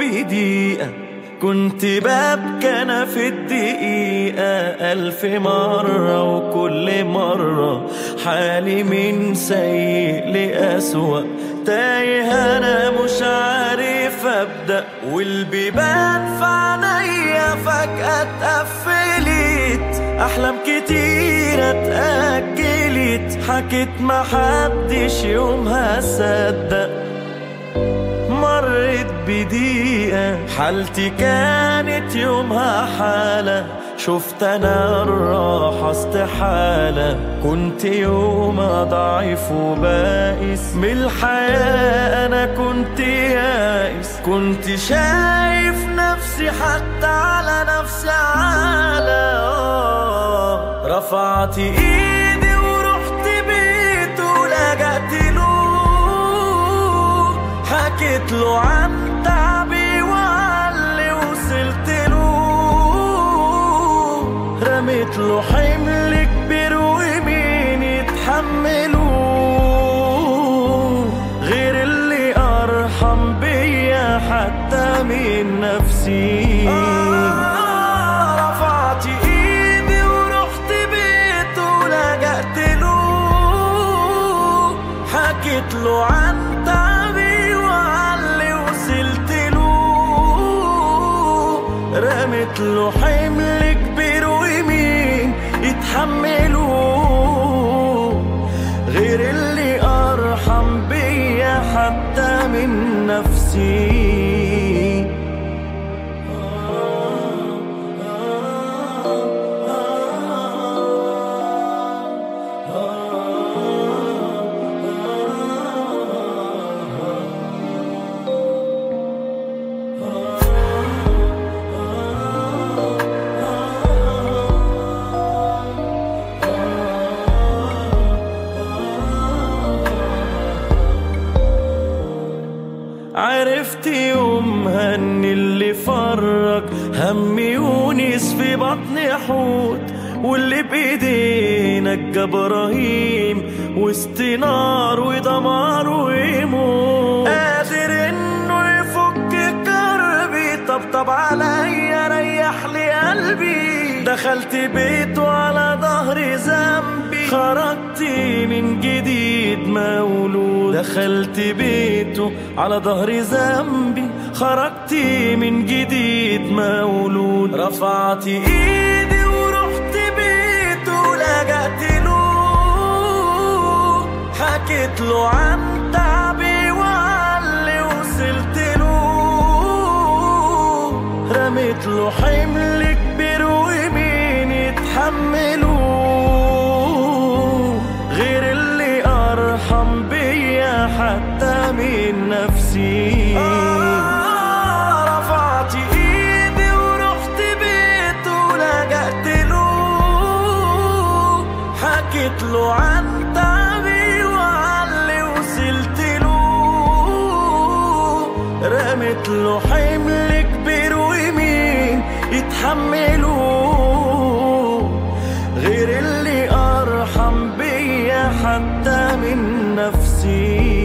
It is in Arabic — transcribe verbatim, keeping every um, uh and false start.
بدقيقة، كنت ببكى أنا في الدقيقة ألف مرة، وكل مرة حالي من سيء لأسوأ، تايه أنا مش عارف أبدأ، والبيبان في عينيا فجأة اتقفلت، أحلام كتيرة اتأجلت، حكيت محدش يومها صدق، مرت بدقيقة حالتي كانت يومها حالة، شفت أنا الراحة استحالة، كنت يومها ضعيف وبائس من الحياة، أنا كنت يائس، كنت شايف نفسي حتى على نفسي عالة، رفعت إيدي ورحت بيته ولجأت له، حكيت له عن تعبي وعلي وصلت له، رميت له حمل كبير ومين يتحمله، غير اللي أرحم بيا حتى من نفسي. آه رفعت إيدي ورحت بيته ولجأت له، حكيت له عن تعبي وعلي وصلت له، رميت له حمل كبير ومين يتحمله، غير اللي أرحم بيا حتى من نفسي. عرفت يومها ان اللي فرق همي ونس في بطني حوت، واللي بايدينا الجبراهيم وسط نار ودمار ويموت، قادر انه يفك كربي، طبطب عليا ريح لي قلبي، دخلت بيته على ظهري ذنبي، خرجت من جديد مولود، دخلت بيته على ظهري ذنبي، خرجت من جديد مولود، رفعت ايدي ورحت بيته ولجأت له، حكيت له عن تعبي وعلي وصلت له، رميت له حمل كبير ومين يتحمله، غير اللي أرحم بيا حتى من نفسي. آه رفعت إيدي ورحت بيته ولجأت له، حكيت له عن تعبي وعلي وصلت له، رميت له حمل كبير ومين يتحمله، غير اللي أرحم بيا حتى من نفسي.